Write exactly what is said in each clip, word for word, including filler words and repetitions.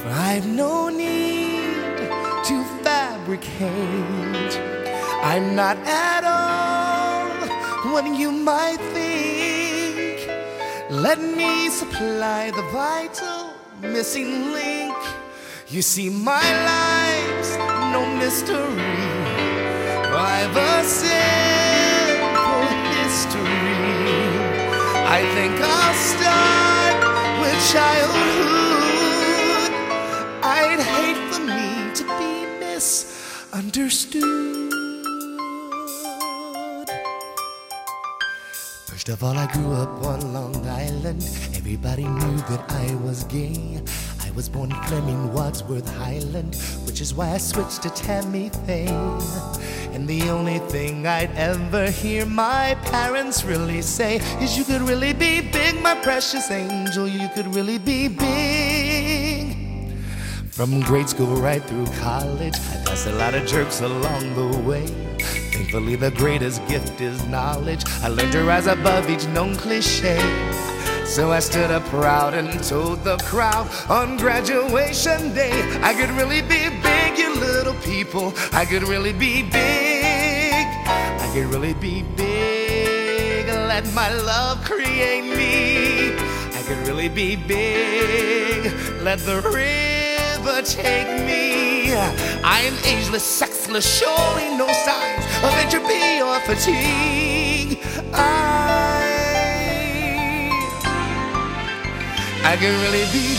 I've no need to fabricate. I'm not at all what you might think. Let me supply the vital missing link. You see, my life's no mystery. I've a simple history. I think I'll start with childhood. I'd hate for me to be misunderstood. First of all, I grew up on Long Island. Everybody knew that I was gay. I was born Fleming Wadsworth Highland, which is why I switched to Tammy Faye. And the only thing I'd ever hear my parents really say is, you could really be big, my precious angel, you could really be big. From grade school right through college, I passed a lot of jerks along the way. Thankfully the greatest gift is knowledge. I learned to rise above each known cliche. So I stood up proud and told the crowd on graduation day, I could really be big, you little people. I could really be big. I could really be big. Let my love create me. I could really be big. Let the river take me. I am ageless, sexless, showing no signs of entropy or fatigue. I I can really be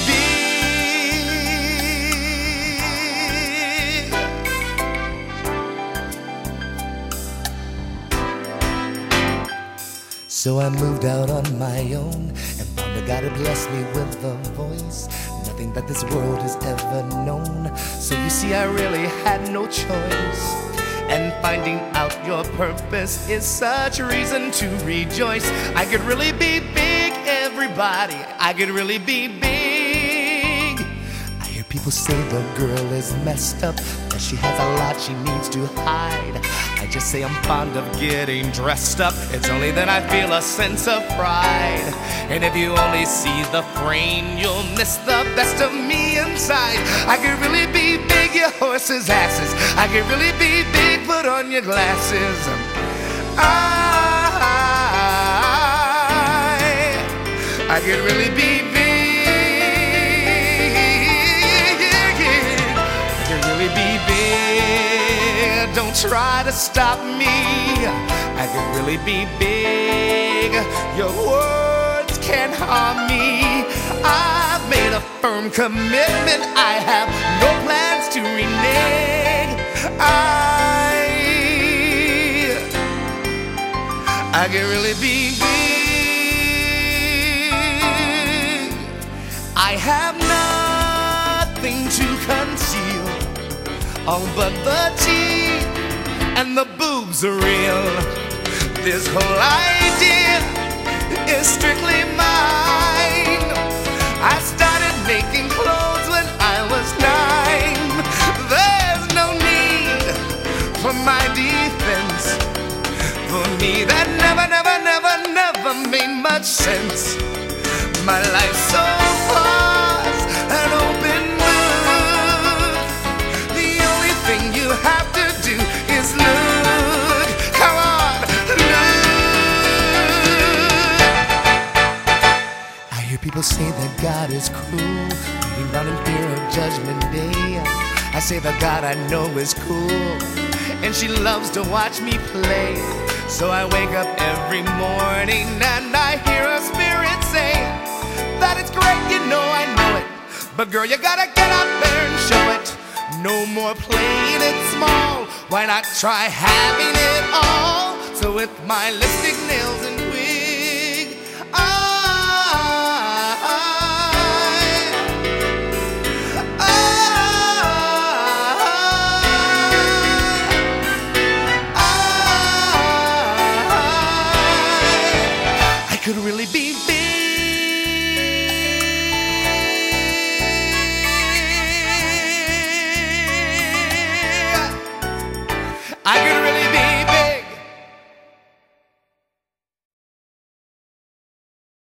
big. So I moved out on my own and found that God had blessed me with a voice, nothing that this world has ever known. So you see, I really had no choice. And finding out your purpose is such a reason to rejoice. I could really be big, everybody. I could really be big. I hear people say the girl is messed up, that she has a lot she needs to hide. I just say I'm fond of getting dressed up. It's only then I feel a sense of pride. And if you only see the frame, you'll miss the best of me inside. I could really be big, your horses' asses. I could really be big, put on your glasses. I, I could really be big. I could really be big. Don't try to stop me. I could really be big. Your words can't harm me. I've made a firm commitment. I have no plans to renege. I I can really be big. I have nothing to conceal. Oh, but the teeth and the boobs are real. This whole idea is strictly mine. I started making clothes when I was nine. There's no need for my defense. For me that never, never, never, never made much sense. My life's so far an open book. The only thing you have to do is look. Come on, look. I hear people say that God is cruel, waiting around in fear of judgment day. I say the God I know is cool, and she loves to watch me play. So I wake up every morning and I hear a spirit say that it's great, you know I know it, but girl, you gotta get out there and show it. No more playing it small, why not try having it all? So with my lipstick, nails, and